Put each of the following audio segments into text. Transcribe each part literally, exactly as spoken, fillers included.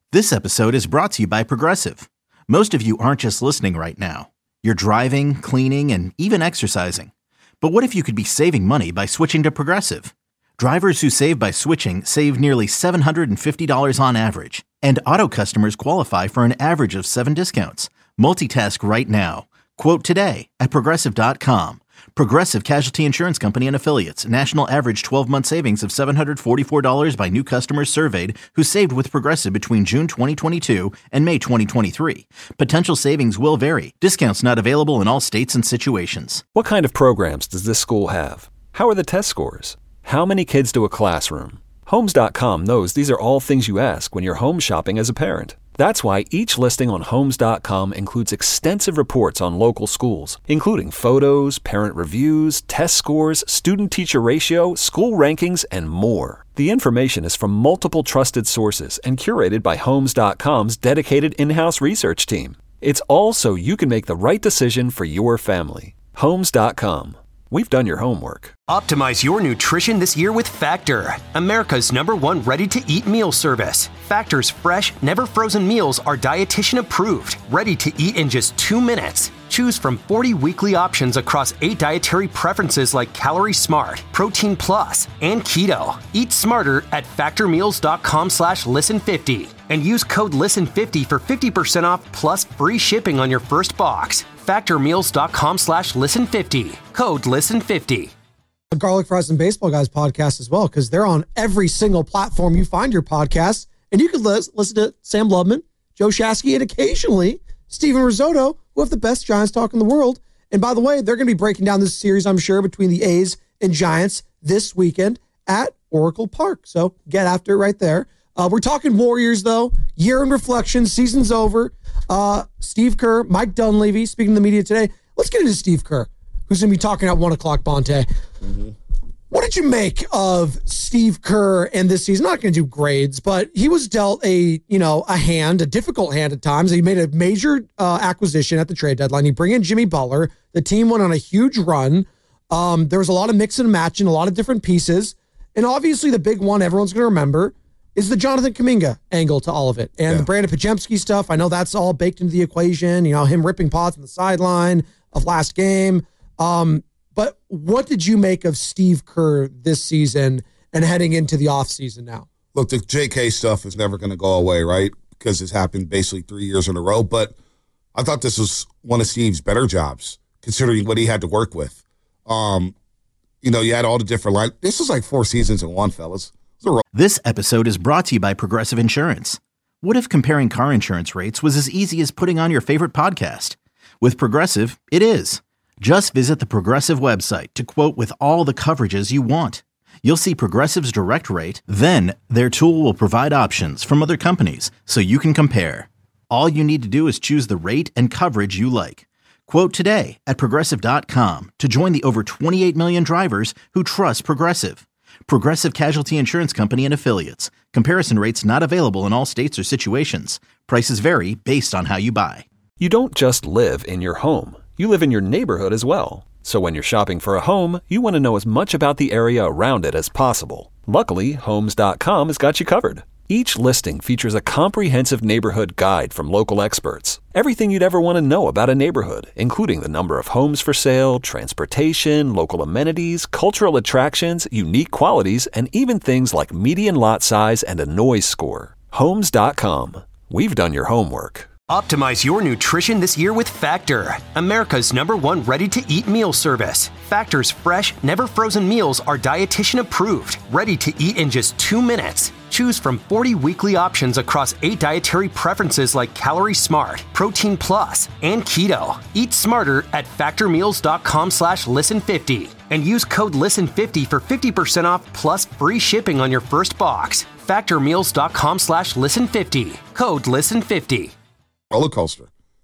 This episode is brought to you by Progressive. Most of you aren't just listening right now. You're driving, cleaning, and even exercising. But what if you could be saving money by switching to Progressive? Drivers who save by switching save nearly seven hundred fifty dollars on average. And auto customers qualify for an average of seven discounts. Multitask right now. Quote today at Progressive dot com. Progressive Casualty Insurance Company and Affiliates. National average twelve-month savings of seven hundred forty-four dollars by new customers surveyed who saved with Progressive between June twenty twenty-two and May twenty twenty-three. Potential savings will vary. Discounts not available in all states and situations. What kind of programs does this school have? How are the test scores? How many kids do a classroom? Homes dot com knows these are all things you ask when you're home shopping as a parent. That's why each listing on Homes dot com includes extensive reports on local schools, including photos, parent reviews, test scores, student-teacher ratio, school rankings, and more. The information is from multiple trusted sources and curated by Homes dot com's dedicated in-house research team. It's all so you can make the right decision for your family. Homes dot com. We've done your homework. Optimize your nutrition this year with Factor, America's number one ready-to-eat meal service. Factor's fresh, never-frozen meals are dietitian approved, ready to eat in just two minutes. Choose from forty weekly options across eight dietary preferences like Calorie Smart, Protein Plus, and Keto. Eat smarter at factor meals dot com slash listen fifty and use code listen fifty for fifty percent off plus free shipping on your first box. factor meals dot com slash listen fifty. Code listen fifty. The Garlic Fries and Baseball Guys podcast as well, because they're on every single platform you find your podcast. And you can li- listen to Sam Lubman, Joe Shasky, and occasionally Steven Risotto, who have the best Giants talk in the world. And by the way, they're going to be breaking down this series, I'm sure, between the A's and Giants this weekend at Oracle Park. So get after it right there. Uh, we're talking Warriors, though. Year in reflection. Season's over. Uh, Steve Kerr, Mike Dunleavy, speaking to the media today. Let's get into Steve Kerr, who's going to be talking at one o'clock, Bonte. Mm-hmm. What did you make of Steve Kerr and this season? I'm not going to do grades, but he was dealt a, you know, a hand, a difficult hand at times. He made a major uh, acquisition at the trade deadline. He bring in Jimmy Butler. The team went on a huge run. Um, there was a lot of mix and match and a lot of different pieces. And obviously the big one everyone's going to remember is the Jonathan Kuminga angle to all of it. And yeah. the Brandon Podziemski stuff, I know that's all baked into the equation. You know, him ripping pots on the sideline of last game. Um, but what did you make of Steve Kerr this season and heading into the offseason now? Look, the J K stuff is never going to go away, right? Because it's happened basically three years in a row. But I thought this was one of Steve's better jobs, considering what he had to work with. Um, you know, you had all the different lines. This was like four seasons in one, fellas. This episode is brought to you by Progressive Insurance. What if comparing car insurance rates was as easy as putting on your favorite podcast? With Progressive, it is. Just visit the Progressive website to quote with all the coverages you want. You'll see Progressive's direct rate, then their tool will provide options from other companies so you can compare. All you need to do is choose the rate and coverage you like. Quote today at Progressive dot com to join the over twenty-eight million drivers who trust Progressive. Progressive Casualty Insurance Company and Affiliates. Comparison rates not available in all states or situations. Prices vary based on how you buy. You don't just live in your home. You live in your neighborhood as well. So when you're shopping for a home, you want to know as much about the area around it as possible. Luckily, Homes dot com has got you covered. Each listing features a comprehensive neighborhood guide from local experts. Everything you'd ever want to know about a neighborhood, including the number of homes for sale, transportation, local amenities, cultural attractions, unique qualities, and even things like median lot size and a noise score. Homes dot com. We've done your homework. Optimize your nutrition this year with Factor, America's number one ready-to-eat meal service. Factor's fresh, never-frozen meals are dietitian approved, ready to eat in just two minutes. Choose from forty weekly options across eight dietary preferences like Calorie Smart, Protein Plus, and Keto. Eat smarter at factor meals dot com slash listen fifty and use code listen fifty for fifty percent off plus free shipping on your first box. factor meals dot com slash listen fifty. Code listen fifty. Roller coaster.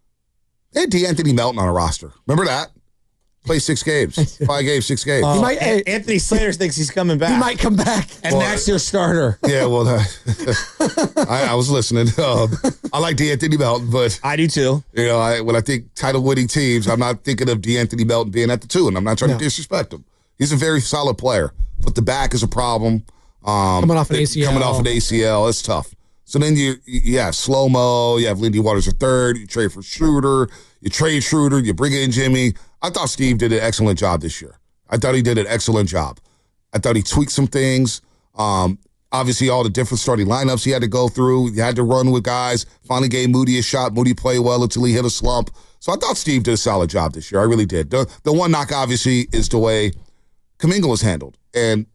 They had D'Anthony Melton on a roster. Remember that? Play six games. Five games, six games. Uh, he might, hey, Anthony Slater thinks he's coming back. He might come back. And well, that's your starter. Yeah, well, uh, I, I was listening. Uh, I like D'Anthony Melton, but I do too. You know, I, when I think title-winning teams, I'm not thinking of D'Anthony Melton being at the two, and I'm not trying no. to disrespect him. He's a very solid player, but the back is a problem. Um, coming off an A C L. Coming off an A C L, it's tough. So then you, you have slow-mo, you have Lindy Waters a third, you trade for Schroeder, you trade Schroeder, you bring in Jimmy. I thought Steve did an excellent job this year. I thought he did an excellent job. I thought he tweaked some things. Um, obviously, all the different starting lineups he had to go through. He had to run with guys. Finally gave Moody a shot. Moody played well until he hit a slump. So I thought Steve did a solid job this year. I really did. The, the one knock, obviously, is the way Kuminga was handled. And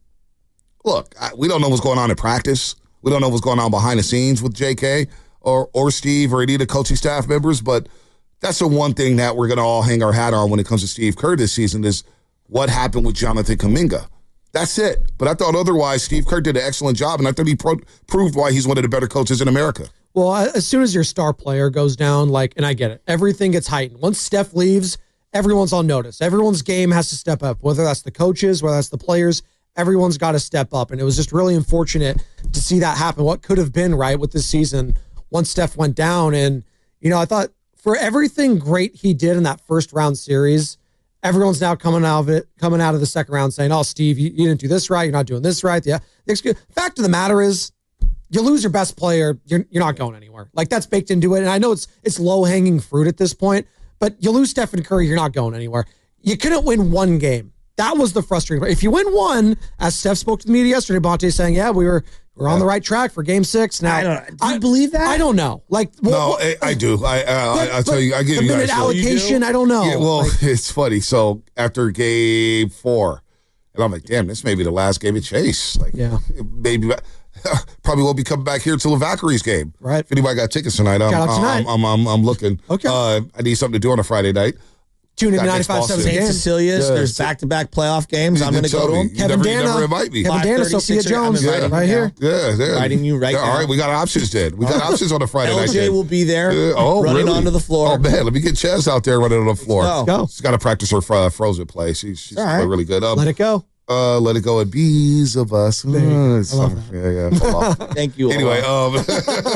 look, I, we don't know what's going on in practice. We don't know what's going on behind the scenes with J K or or Steve or any of the coaching staff members, but that's the one thing that we're going to all hang our hat on when it comes to Steve Kerr this season is what happened with Jonathan Kuminga. That's it. But I thought otherwise Steve Kerr did an excellent job, and I thought he pro- proved why he's one of the better coaches in America. Well, as soon as your star player goes down, like, and I get it, everything gets heightened. Once Steph leaves, everyone's on notice. Everyone's game has to step up, whether that's the coaches, whether that's the players. Everyone's got to step up, and it was just really unfortunate to see that happen. What could have been, right, with this season once Steph went down. And, you know, I thought for everything great he did in that first round series, everyone's now coming out of it, coming out of the second round saying, oh, Steve, you, you didn't do this right. You're not doing this right. Yeah. The excuse, fact of the matter is, you lose your best player, you're you're not going anywhere. Like, that's baked into it. And I know it's it's low-hanging fruit at this point, but you lose Stephen Curry, you're not going anywhere. You couldn't win one game. That was the frustrating part. If you win one, as Steph spoke to the media yesterday, Bonte saying, yeah, we were we're on the right track for game six. Now, I don't know. Do you believe that? I don't know. Like, No, well, I, I do. I, uh, but- I I'll tell you. I give the you minute guys. allocation, I don't know. Yeah, well, Like, it's funny. So after game four, and I'm like, damn, this may be the last game of Chase. Like, Yeah. maybe probably won't be coming back here until the Valkyries game. Right. If anybody got tickets tonight, I'm Got it tonight. I'm, I'm, I'm, I'm looking. Okay. Uh, I need something to do on a Friday night. tune in to That makes ninety-five seven Boston. Saint game. Cecilia's. Yeah, there's so- back-to-back playoff games. I'm You going to didn't go to tell them. me. You Kevin never, you Dana. never invite me. Kevin Dana, five thirty, Sophia six thirty, I'm Jones, inviting right you here. now. Yeah, yeah. Inviting you right yeah, All now. right, we got options, Did We got options on a Friday night. L J Did. will be there, Yeah, oh, running really? onto the floor. Oh, man, let me get Chaz out there running on the floor. go. Go. She's got to practice her uh, Frozen play. She's, she's All right. really good. Um, Let it go. Uh, let it go and bees of us. you go. Uh, I love some- Yeah, yeah. fall off. Thank you. Anyway, Allah. um,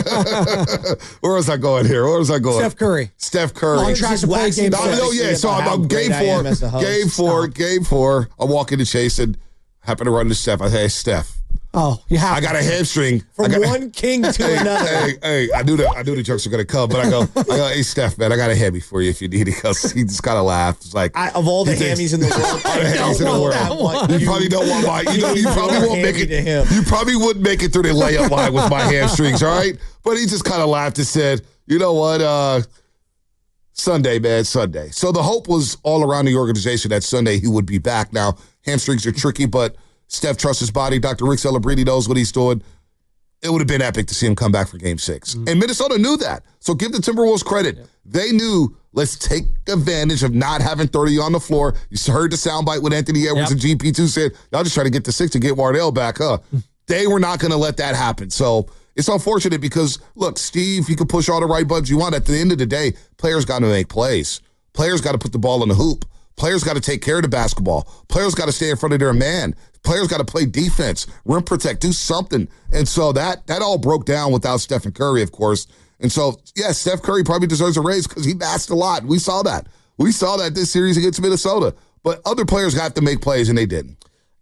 where was I going here? Where was I going? Steph Curry. Steph Curry. On track to play game No, six. no, yeah. So I'm, How I'm game great I four. am as a host. Game four. Stop. Game four. I walk into Chase and happen to run into Steph. I say, hey, Steph, Oh, you have I got a hamstring. From I got, one king to hey, another. Hey, hey, I knew the I knew the jokes were gonna come, but I go, I go, hey Steph, man, I got a hammy for you if you need it. Because he just kind of laughed. It's like I, of all the He thinks- hammies in the world, All the hammies in the don't world. want that one. You probably don't want my. You know, you You probably are won't make handy it. to him. You probably wouldn't make it through the layup line with my hamstrings. All right, but he just kind of laughed and said, "You know what? Uh, Sunday, man, Sunday." So the hope was all around the organization that Sunday he would be back. Now hamstrings are tricky, but Steph trusts his body. Doctor Rick Celebrini knows what he's doing. It would have been epic to see him come back for game six. Mm-hmm. And Minnesota knew that. So give the Timberwolves credit. Yep. They knew, let's take advantage of not having thirty on the floor. You heard the soundbite when Anthony Edwards Yep. and G P two said, y'all just trying to get to six to get Wardell back, huh? They were not going to let that happen. So it's unfortunate because, look, Steve, you can push all the right buttons you want. At the end of the day, players got to make plays. Players got to put the ball in the hoop. Players got to take care of the basketball. Players got to stay in front of their man. Players got to play defense, rim protect, do something. And so that that all broke down without Stephen Curry, of course. And so, yeah, Steph Curry probably deserves a raise because he masked a lot. We saw that. We saw that this series against Minnesota. But other players have to make plays, and they didn't.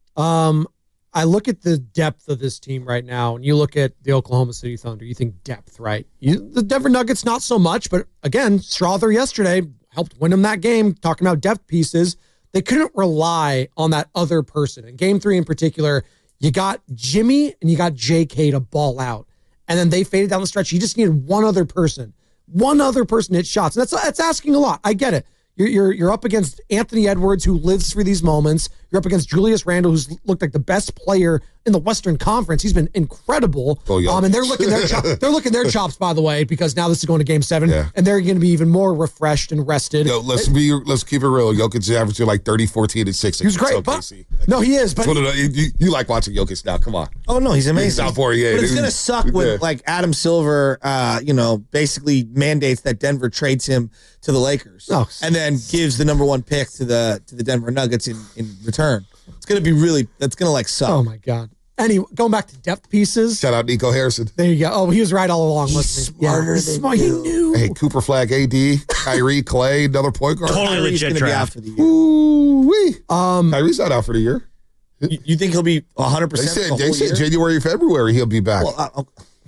Um, I look at the depth of this team right now, and you look at the Oklahoma City Thunder. You think depth, right? You, the Denver Nuggets, not so much, but again, Strother yesterday helped win them that game. Talking about depth pieces, they couldn't rely on that other person. In Game Three, in particular, you got Jimmy and you got J K to ball out, and then they faded down the stretch. You just needed one other person, one other person to hit shots, and that's that's asking a lot. I get it. You're, you're you're up against Anthony Edwards, who lives through these moments. You're up against Julius Randle, who's looked like the best player in the Western Conference. He's been incredible. Oh, yeah. Um, and they're looking their chop, they're looking their chops, by the way, because now this is going to Game Seven, Yeah. and they're going to be even more refreshed and rested. Yo, let's be let's keep it real. Jokic is averaging like thirty, fourteen, and six. He was great, but no, he is. But It's one of the- you, you like watching Jokic now? Come on. Oh no, he's amazing. South Florida, yeah, but it's dude. gonna suck when Yeah. like Adam Silver, uh, you know, basically mandates that Denver trades him to the Lakers, Oh. and then gives the number one pick to the to the Denver Nuggets in, in return. It's gonna be really. That's gonna like suck. oh my god. Anyway, going back to depth pieces. Shout out Nico Harrison. There you go. Oh, he was right all along. He's wasn't he? smarter he's than smart. He you. knew. Hey, Cooper Flag, A D, Kyrie, Clay, another point guard. Totally Kyrie's legit gonna be out draft. for the year. Ooh-wee. Um, Kyrie's not out for the year. You, you think he'll be one hundred They percent? said they said January, February he'll be back. Well, uh,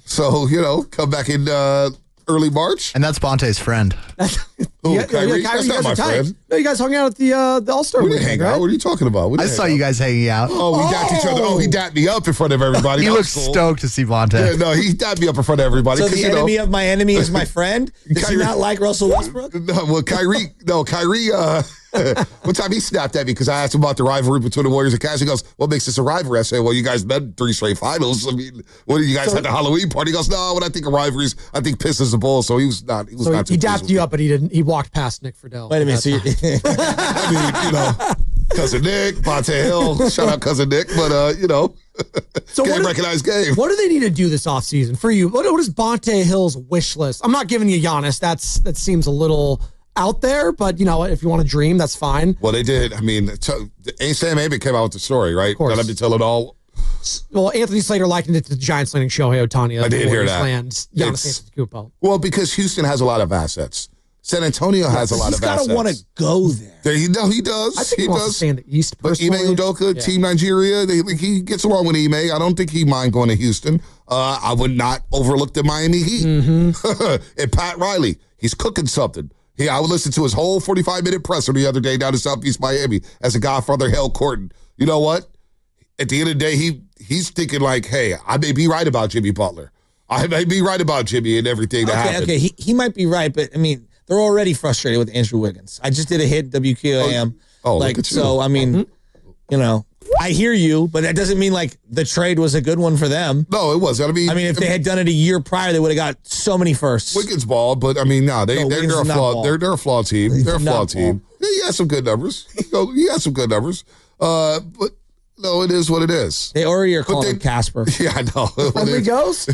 So, you know, come back in uh, early March. And that's Bonte's friend. Who, Yeah, Kyrie? yeah, That's you not guys my are tight. friend. No, you guys hung out at the uh, the All Star We didn't weekend, hang out. right? What are you talking about? We I didn't saw hang you out. guys hanging out. Oh, we dapped each other. Oh, he dapped me up in front of everybody. He That looks was cool. stoked to see Bonte. Yeah, no, he dapped me up in front of everybody. So 'cause, the you know, enemy of my enemy is my friend? Does he Kyrie- not like Russell Westbrook? No, well, Kyrie, no, Kyrie, uh, one time he snapped at me because I asked him about the rivalry between the Warriors and Cavs. He goes, what makes this a rivalry? I said, well, you guys met three straight finals. I mean, what do you guys So- had the Halloween party? He goes, no, when I think of rivalries, I think Pistons and Bulls. So he was not, he was So he, not too he pleased dapped with you me. up, but he didn't. He walked past Nick Friedel. Wait a minute. So you, I mean, you know, Cousin Nick, Bonte Hill, shout out Cousin Nick, but, uh, you know, So what game do- recognized game. What do they need to do this offseason for you? What, what is Bonte Hill's wish list? I'm not giving you Giannis. That's that seems a little out there, but you know, if you want to dream, that's fine. Well, they did. I mean, t- Sam Amick came out with the story, right? course. That I've been telling all. Well, Anthony Slater likened it to the Giants landing Shohei Ohtani. I did hear that. Land Giannis It's- Antetokounmpo. Well, because Houston has a lot of assets. San Antonio has a lot he's of got assets. to want to go there. There, he, no, he does. I think he, he wants to does. stay in the East. But Ime personally. Udoka, Yeah. Team Nigeria, they, like, he gets along with Ime. I don't think he mind going to Houston. Uh, I would not overlook the Miami Heat. Mm-hmm. And Pat Riley, he's cooking something. He, I would listen to his whole forty-five minute presser the other day down in Southeast Miami as a Godfather Hell Corton. You know what? At the end of the day, he he's thinking like, hey, I may be right about Jimmy Butler. I may be right about Jimmy and everything that Okay, happened. okay. He, he might be right, but I mean, they're already frustrated with Andrew Wiggins. I just did a hit W Q A M. Oh, like, look at you. so I mean, Mm-hmm. you know, I hear you, but that doesn't mean like the trade was a good one for them. No, it wasn't. I mean, I mean, if they had done it a year prior, they would have got so many firsts. Wiggins balled, but I mean, no, they No, they're, Wiggins they're a is not flawed. ball. They're they're a flawed team. They're a not flawed team. Yeah, he has some good numbers. He go- he has some good numbers. Uh, but no, it is what it is. They already are calling they- him Casper. Yeah, I know. Friendly goes.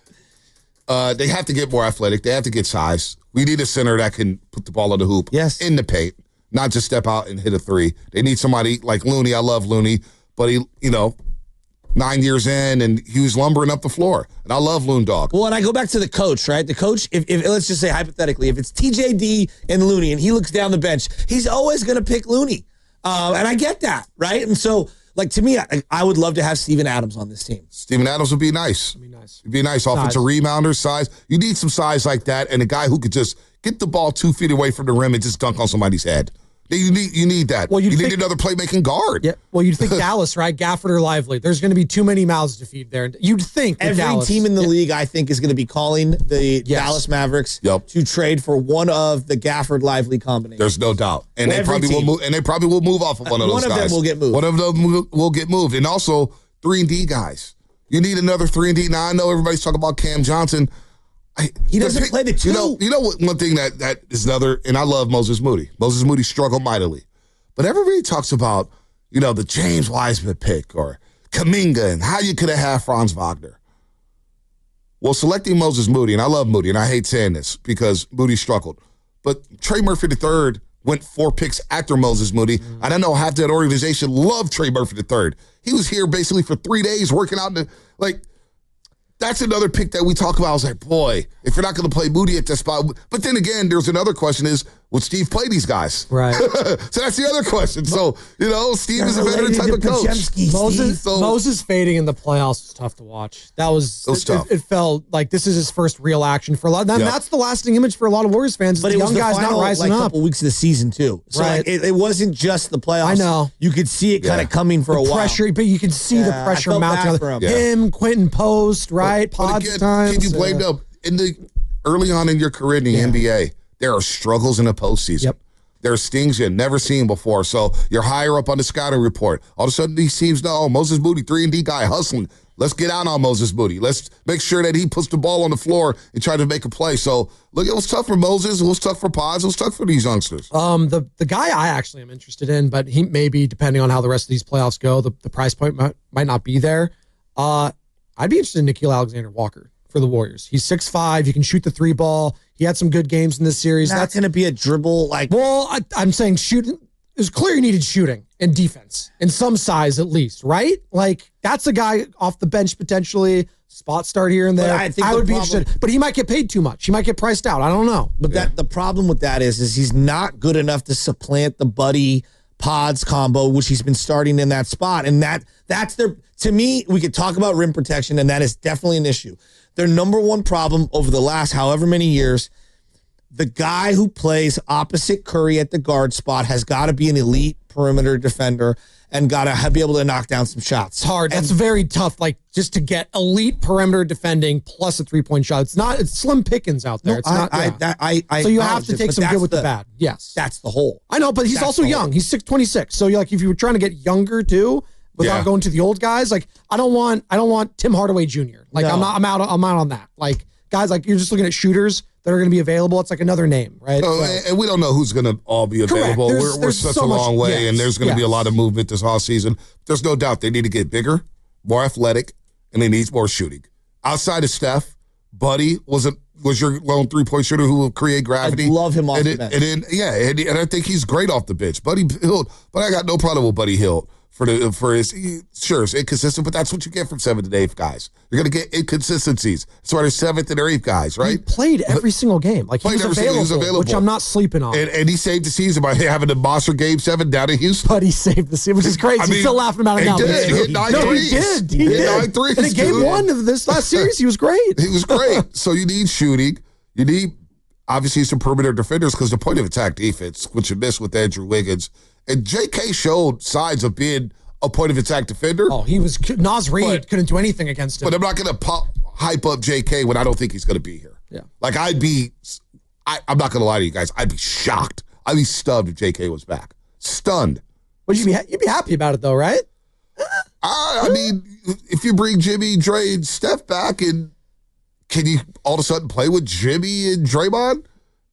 Uh, they have to get more athletic. They have to get size. We need a center that can put the ball in the hoop. Yes. In the paint, not just step out and hit a three. They need somebody like Looney. I love Looney, but he, you know, nine years in and he was lumbering up the floor. And I love Loon Dog. Well, and I go back to the coach, right? The coach, if, if let's just say hypothetically, if it's T J D and Looney and he looks down the bench, he's always going to pick Looney. Uh, and I get that, right? And so, like, to me, I, I would love to have Steven Adams on this team. Steven Adams would be nice. Be nice. It'd be a nice offensive rebounder, size. You need some size like that, and a guy who could just get the ball two feet away from the rim and just dunk on somebody's head. You need you need that. Well, you you'd need think- another playmaking guard. Yeah. Well, you'd think Dallas, right? Gafford or Lively. There's going to be too many mouths to feed there. You'd think with Every Dallas. team in the league, I think, is going to be calling the Yes. Dallas Mavericks Yep. to trade for one of the Gafford Lively combinations. There's no doubt, and they Every probably team. will move. And they probably will move off of one of One those of them guys. will get moved. One of them will- will get moved, and also three and D guys. You need another three and D. Now I know everybody's talking about Cam Johnson. I, He doesn't pick- play the two. You know, you know what? One thing that that is another, and I love Moses Moody. Moses Moody struggled mightily, but everybody talks about you know the James Wiseman pick or Kuminga and how you could have had Franz Wagner. Well, selecting Moses Moody, and I love Moody, and I hate saying this because Moody struggled, but Trey Murphy the third went four picks after Moses Moody. I don't know, half that organization loved Trey Murphy the third. He was here basically for three days working out in the, like, that's another pick that we talk about. I was like, boy, if you're not going to play Moody at that spot. But then again, there's another question is, would Steve play these guys? Right. So that's the other question. So, you know, Steve is a veteran type of coach. Moses, So- Moses fading in the playoffs was tough to watch. That was, It was it, tough. It, it felt like this is his first real action for a lot. And Yep. that's the lasting image for a lot of Warriors fans. But the it young was the guys final, not rising like, up. couple weeks of the season too. So Right. like, it, it wasn't just the playoffs. I know. You could see it kind Yeah. of coming for a while. Pressure, but you can see Yeah, the I pressure felt mounting. bad on for him. Yeah. Him, Quentin Post, right? But Pods again, at times. can you blame uh, them in the early on in your career in the N B A? There are struggles in the postseason. Yep. There are stings you've never seen before. So you're higher up on the scouting report. All of a sudden, these teams know, oh, Moses Moody, three and D guy, hustling. Let's get out on Moses Moody. Let's make sure that he puts the ball on the floor and try to make a play. So look, it was tough for Moses. It was tough for Pods. It was tough for these youngsters. Um, the the guy I actually am interested in, but he may be, depending on how the rest of these playoffs go, the, the price point might, might not be there. Uh, I'd be interested in Nickeil Alexander-Walker for the Warriors. He's six five. He can shoot the three ball. He had some good games in this series. That's That's going to be a dribble like. well, I, I'm saying shooting. It was clear you needed shooting and defense and some size at least, right? Like that's a guy off the bench potentially, spot start here and But there. I think I the would be problem- interested, but he might get paid too much. He might get priced out. I don't know. But that the problem with that is, is he's not good enough to supplant the Buddy Pods combo, which he's been starting in that spot. And that that's their to me, we could talk about rim protection, and that is definitely an issue. their number one problem over the last however many years, the guy who plays opposite Curry at the guard spot has got to be an elite perimeter defender and got to be able to knock down some shots. It's hard. And That's very tough. Like just to get elite perimeter defending plus a three point shot. It's not. It's slim pickings out there. no, it's I, not. I, Yeah. that, I, I so you have to acknowledge take it, some but good with that's the bad. Yes, That's the whole. I know, but he's That's also the young. whole. He's six twenty-six. So you're like, if you were trying to get younger too, without Yeah. going to the old guys, like I don't want, I don't want Tim Hardaway Junior Like No. I'm not, I'm out, I'm out on that. Like guys, like you're just looking at shooters that are going to be available. It's like another name, right? No, So- and- and we don't know who's going to all be available. There's- we're we're there's such so a long much- way, yes, and there's going to be a yes. lot of movement this whole season. There's no doubt they need to get bigger, more athletic, and they need more shooting. Outside of Steph, Buddy was a was your lone three point shooter who will create gravity. I love him off and the it, bench. And then, yeah, and, and I think he's great off the bench. Buddy Hield, but I got no problem with Buddy Hield. For the for his he, sure it's inconsistent, but that's what you get from seventh and eighth guys. You're gonna get inconsistencies. That's why there's seventh and eighth guys, He right? played every single game. Like he Played was, every single- available, he was available. which I'm not sleeping on. And, and he saved the season by having a monster game seven down in Houston. But he saved the season, which is crazy. I He's mean, still laughing about it he now. did. but He hit nine no, threes. he did. He, He hit did. nine threes, And in game dude. one of this last series, he was great. He was great. So you need shooting. You need obviously some perimeter defenders because the point of attack defense, which you missed with Andrew Wiggins, and J K showed signs of being a point of attack defender. Oh, he was Nas Reed But- couldn't do anything against him. But I'm not going to pop hype up J K when I don't think he's going to be here. Yeah. Like I'd be, I, I'm not going to lie to you guys. I'd be shocked. I'd be stunned if J K was back. Stunned. Would you be? ha- You'd be happy about it though, right? I, I mean, if you bring Jimmy, Dre, and Steph back, and can you all of a sudden play with Jimmy and Draymond?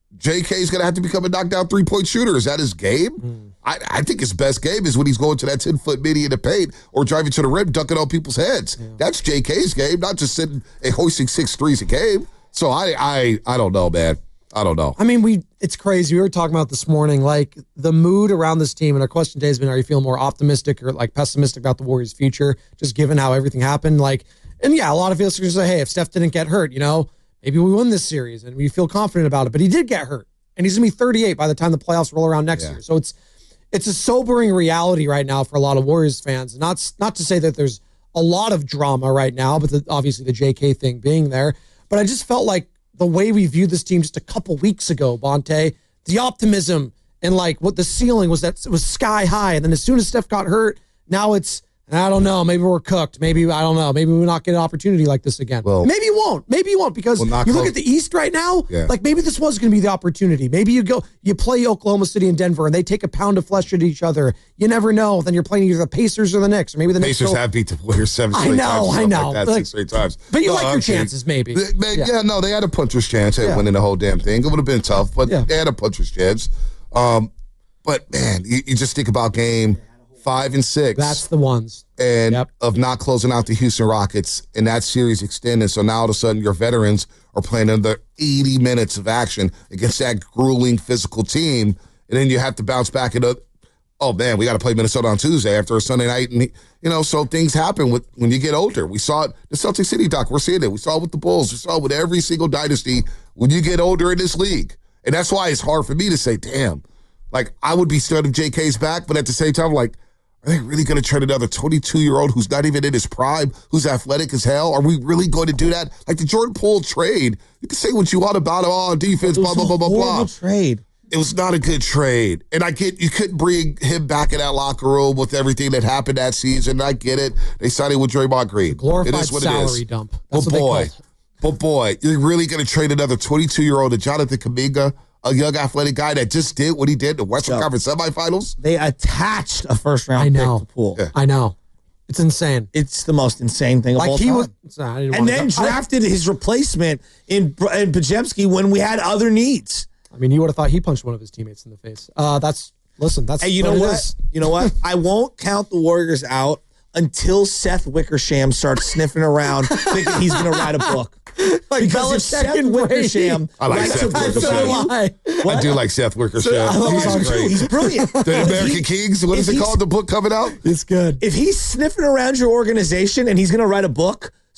J K's going to have to become a knockdown three-point shooter. Is that his game? Mm. I, I think his best game is when he's going to that ten-foot midi in the paint or driving to the rim, dunking on people's heads. Yeah. That's J K's game, not just sitting and hoisting six threes a game. So I, I, I don't know, man. I don't know. I mean, we it's crazy. We were talking about this morning, like the mood around this team, and our question today has been, are you feeling more optimistic or like pessimistic about the Warriors' future, just given how everything happened? Like, and yeah, a lot of us are going to say, hey, if Steph didn't get hurt, you know, maybe we won this series and we feel confident about it. But he did get hurt, and he's going to be thirty-eight by the time the playoffs roll around next Yeah. year. So it's it's a sobering reality right now for a lot of Warriors fans. Not not to say that there's a lot of drama right now, but the, obviously the J K thing being there. But I just felt like the way we viewed this team just a couple weeks ago, Bonte, the optimism and like what the ceiling was, that it was sky high. And then as soon as Steph got hurt, now it's, I don't know, maybe we're cooked. Maybe, I don't know, maybe we'll not get an opportunity like this again. Well- maybe you won't. Maybe you won't because Well, not you look close. at the East right now, Yeah. like maybe this was going to be the opportunity. Maybe you go, you play Oklahoma City and Denver and they take a pound of flesh at each other. You never know. Then you're playing either the Pacers or the Knicks, or maybe the Knicks Pacers go- have beat the Warriors seven I straight know, times. or I something know. Like that, Like- six straight times. But you No, like your I'm kidding. chances, maybe. They- they- Yeah. yeah. no, they had a puncher's chance at Yeah. winning the whole damn thing. It would have been tough, but Yeah. they had a puncher's chance. Um, but man, you, you just think about game five and six. That's the ones. and Yep. of not closing out the Houston Rockets and that series extended. So now all of a sudden your veterans are playing another eighty minutes of action against that grueling physical team. And then you have to bounce back and, uh, oh man, we got to play Minnesota on Tuesday after a Sunday night. And, you know, so things happen with when you get older. We saw it, the Celtic City doc, we're seeing it. We saw it with the Bulls. We saw it with every single dynasty when you get older in this league. And that's why it's hard for me to say, damn, like I would be stunned if J K's back, but at the same time, like, are they really going to trade another twenty-two-year-old who's not even in his prime, who's athletic as hell? Are we really going to do that? Like the Jordan Poole trade, you can say what you want about him on defense, blah, blah, blah, blah, blah. Horrible trade. It was not a good trade. And I get, you couldn't bring him back in that locker room with everything that happened that season. I get it. They signed him with Draymond Green. Glorified it is what it salary is. dump. That's But what they boy, called it. but boy, you're really going to trade another twenty-two-year-old to Jonathan Kuminga, a young athletic guy that just did what he did in the Western Yeah. Conference semifinals? They attached a first round I pick know. to Poole. Yeah. I know. It's insane. It's the most insane thing of all Like he time. was, I didn't and wanna then go- I- drafted his replacement in in Podziemski when we had other needs. I mean, you would have thought he punched one of his teammates in the face. Uh, that's listen. That's Hey, you know what it what? is. You know what? I won't count the Warriors out until Seth Wickersham starts sniffing around thinking he's going to write a book. Like Because if Belichick Seth and Brady. Wickersham I like writes Seth a book Wickersham. about you, I do like Seth Wickersham. I love He's him too. great. He's brilliant. The If American he- Kings, what is if it he's- called? The book coming out? It's good. If he's sniffing around your organization and he's going to write a book,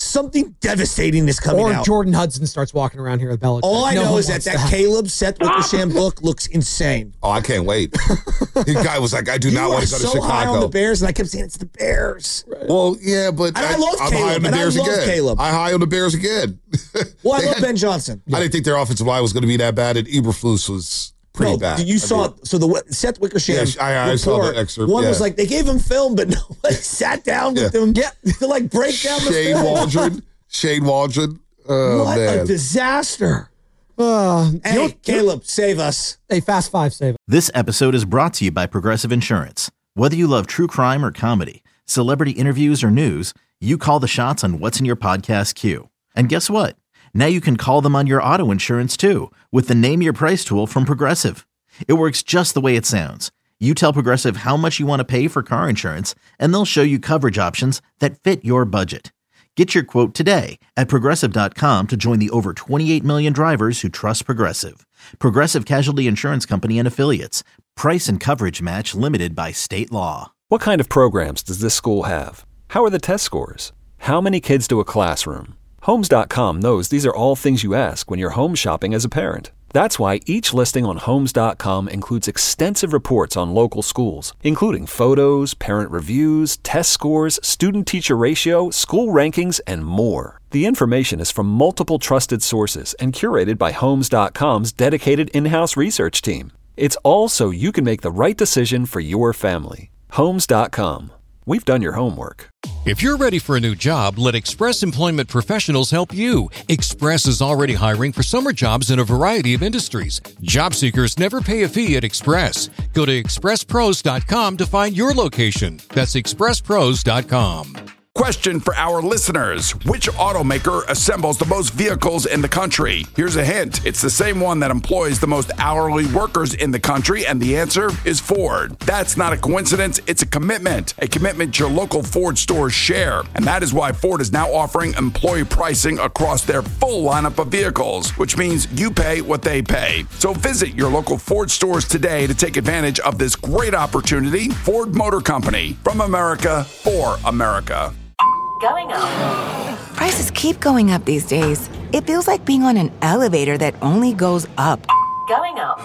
something devastating is coming or out. Jordan Hudson starts walking around here with Belichick. All I no know is that wants that that. Caleb Seth Wickersham book looks insane. Oh, I can't wait. The guy was like, I do You not are want to go to so high on the Chicago. Bears, and I kept saying it's the Bears. Well, yeah, but And I love I'm Caleb, high on the and I Bears love again. Caleb. I high on the Bears again. Well, I They love had- Ben Johnson. I didn't think their offensive line was going to be that bad, and Eberflus was pretty No, bad. You I saw mean, so the Seth Wickersham. Yeah, I- I saw the report, excerpt, One yeah. was like they gave him film, but nobody sat down with Yeah. him Yeah. to like break down the Shane film. Waldron. Shane Waldron. Oh, What man. a disaster! Uh, Hey, you know- Caleb, save us. Hey, Fast Five, save it. This episode is brought to you by Progressive Insurance. Whether you love true crime or comedy, celebrity interviews or news, you call the shots on what's in your podcast queue. And guess what? Now you can call them on your auto insurance too with the Name Your Price tool from Progressive. It works just the way it sounds. You tell Progressive how much you want to pay for car insurance, and they'll show you coverage options that fit your budget. Get your quote today at Progressive dot com to join the over twenty-eight million drivers who trust Progressive. Progressive Casualty Insurance Company and Affiliates. Price and coverage match limited by state law. What kind of programs does this school have? How are the test scores? How many kids do a classroom? Homes dot com knows these are all things you ask when you're home shopping as a parent. That's why each listing on Homes dot com includes extensive reports on local schools, including photos, parent reviews, test scores, student-teacher ratio, school rankings, and more. The information is from multiple trusted sources and curated by Homes dot com's dedicated in-house research team. It's all so you can make the right decision for your family. Homes dot com. We've done your homework. If you're ready for a new job, let Express Employment Professionals help you. Express is already hiring for summer jobs in a variety of industries. Job seekers never pay a fee at Express. Go to express pros dot com to find your location. That's express pros dot com. Question for our listeners. Which automaker assembles the most vehicles in the country? Here's a hint. It's the same one that employs the most hourly workers in the country, and the answer is Ford. That's not a coincidence. It's a commitment. A commitment your local Ford stores share. And that is why Ford is now offering employee pricing across their full lineup of vehicles, which means you pay what they pay. So visit your local Ford stores today to take advantage of this great opportunity. Ford Motor Company. From America, for America. Going up. Prices keep going up these days. It feels like being on an elevator that only goes up. Going up.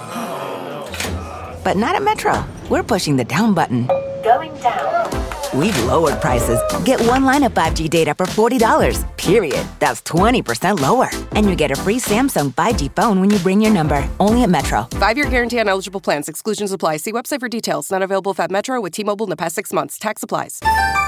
But not at Metro. We're pushing the down button. Going down. We've lowered prices. Get one line of five G data for forty dollars, period. That's twenty percent lower. And you get a free Samsung five G phone when you bring your number. Only at Metro. Five-year guarantee on eligible plans. Exclusions apply. See website for details. Not available if at Metro with T-Mobile in the past six months. Tax applies.